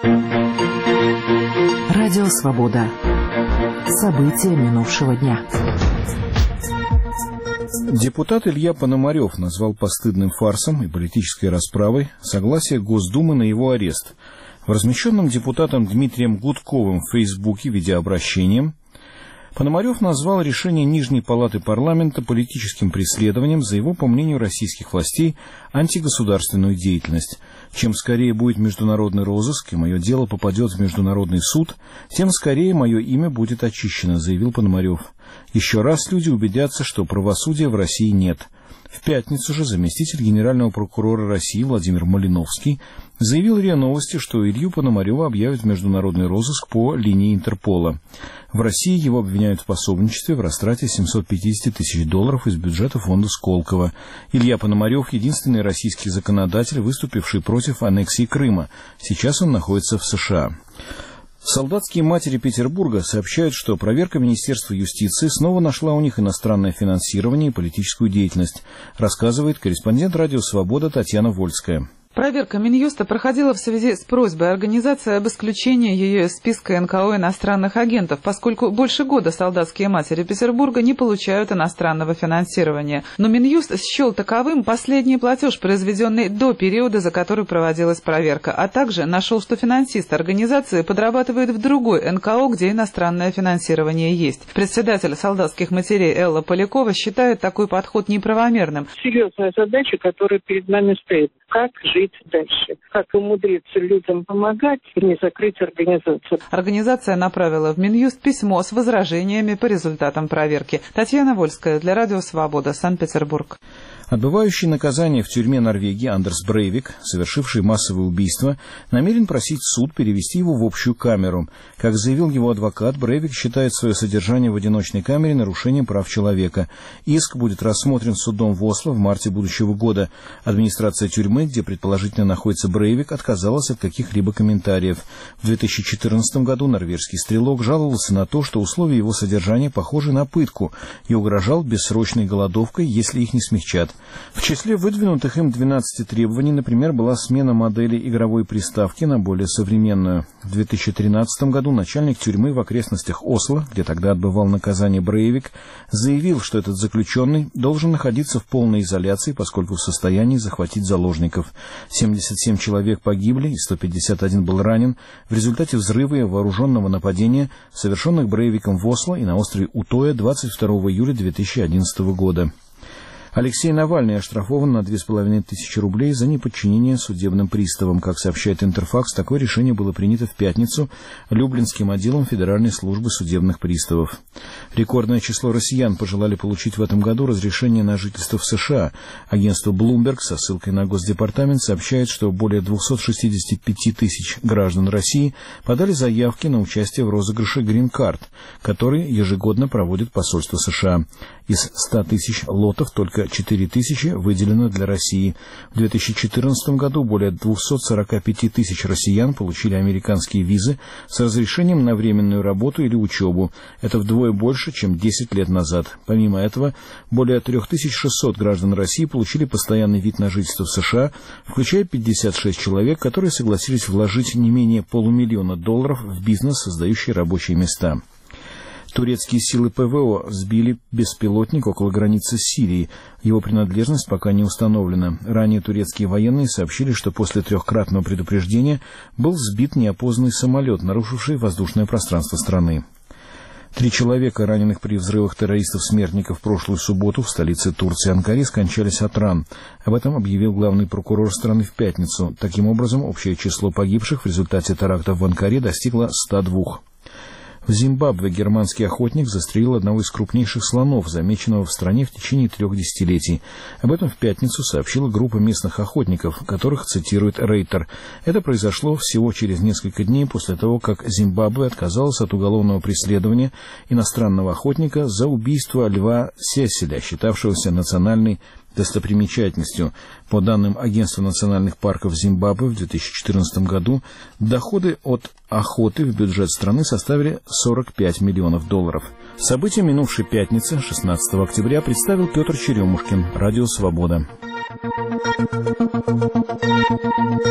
Радио «Свобода». События минувшего дня. Депутат Илья Пономарев назвал постыдным фарсом и политической расправой согласие Госдумы на его арест. В размещенном депутатом Дмитрием Гудковым в Фейсбуке видеообращением Пономарев назвал решение Нижней палаты парламента политическим преследованием за его, по мнению российских властей, антигосударственную деятельность. Чем скорее будет международный розыск и мое дело попадет в международный суд, тем скорее мое имя будет очищено, заявил Пономарев. Еще раз люди убедятся, что правосудия в России нет. В пятницу же заместитель генерального прокурора России Владимир Малиновский заявил РИА Новости, что Илью Пономарева объявят в международный розыск по линии Интерпола. В России его обвиняют в пособничестве в растрате $750 тысяч из бюджета фонда Сколково. Илья Пономарев — единственный российский законодатель, выступивший против аннексии Крыма. Сейчас он находится в США. Солдатские матери Петербурга сообщают, что проверка Министерства юстиции снова нашла у них иностранное финансирование и политическую деятельность, рассказывает корреспондент радио «Свобода» Татьяна Вольская. Проверка Минюста проходила в связи с просьбой организации об исключении ее из списка НКО иностранных агентов, поскольку больше года солдатские матери Петербурга не получают иностранного финансирования. Но Минюст счел таковым последний платеж, произведенный до периода, за который проводилась проверка, а также нашел, что финансист организации подрабатывает в другой НКО, где иностранное финансирование есть. Председатель солдатских матерей Элла Полякова считает такой подход неправомерным. Серьезная задача, которая перед нами стоит. Как жить дальше? Как умудриться людям помогать и не закрыть организацию? Организация направила в Минюст письмо с возражениями по результатам проверки. Татьяна Вольская для радио «Свобода», Санкт-Петербург. Отбывающий наказание в тюрьме Норвегии Андерс Брейвик, совершивший массовое убийство, намерен просить суд перевести его в общую камеру. Как заявил его адвокат, Брейвик считает свое содержание в одиночной камере нарушением прав человека. Иск будет рассмотрен судом в Осло в марте будущего года. Администрация тюрьмы, где предположительно находится Брейвик, отказалась от каких-либо комментариев. В 2014 году норвежский стрелок жаловался на то, что условия его содержания похожи на пытку, и угрожал бессрочной голодовкой, если их не смягчат. В числе выдвинутых им 12 требований, например, была смена модели игровой приставки на более современную. В 2013 году начальник тюрьмы в окрестностях Осло, где тогда отбывал наказание Брейвик, заявил, что этот заключенный должен находиться в полной изоляции, поскольку в состоянии захватить заложников. 77 человек погибли и 151 был ранен в результате взрыва и вооруженного нападения, совершенных Брейвиком в Осло и на острове Утоя 22 июля 2011 года. Алексей Навальный оштрафован на 2500 рублей за неподчинение судебным приставам. Как сообщает Интерфакс, такое решение было принято в пятницу Люблинским отделом Федеральной службы судебных приставов. Рекордное число россиян пожелали получить в этом году разрешение на жительство в США. Агентство Bloomberg со ссылкой на Госдепартамент сообщает, что более 265 тысяч граждан России подали заявки на участие в розыгрыше Green Card, который ежегодно проводит посольство США. Из 100 тысяч лотов только 4 тысячи выделено для России. В 2014 году более 245 тысяч россиян получили американские визы с разрешением на временную работу или учебу. Это вдвое больше, чем 10 лет назад. Помимо этого, более 3600 граждан России получили постоянный вид на жительство в США, включая 56 человек, которые согласились вложить не менее $500 000 в бизнес, создающий рабочие места. Турецкие силы ПВО сбили беспилотник около границы с Сирией. Его принадлежность пока не установлена. Ранее турецкие военные сообщили, что после 3-кратного предупреждения был сбит неопознанный самолет, нарушивший воздушное пространство страны. 3 человека, раненых при взрывах террористов-смертников в прошлую субботу в столице Турции Анкаре, скончались от ран. Об этом объявил главный прокурор страны в пятницу. Таким образом, общее число погибших в результате терактов в Анкаре достигло 102. В Зимбабве германский охотник застрелил одного из крупнейших слонов, замеченного в стране в течение 3 десятилетий. Об этом в пятницу сообщила группа местных охотников, которых цитирует Рейтер. Это произошло всего через несколько дней после того, как Зимбабве отказалась от уголовного преследования иностранного охотника за убийство льва Сеселя, считавшегося национальной достопримечательностью. По данным Агентства национальных парков Зимбабве, в 2014 году доходы от охоты в бюджет страны составили $45 миллионов. События минувшей пятницы, 16 октября, представил Петр Черемушкин, Радио «Свобода».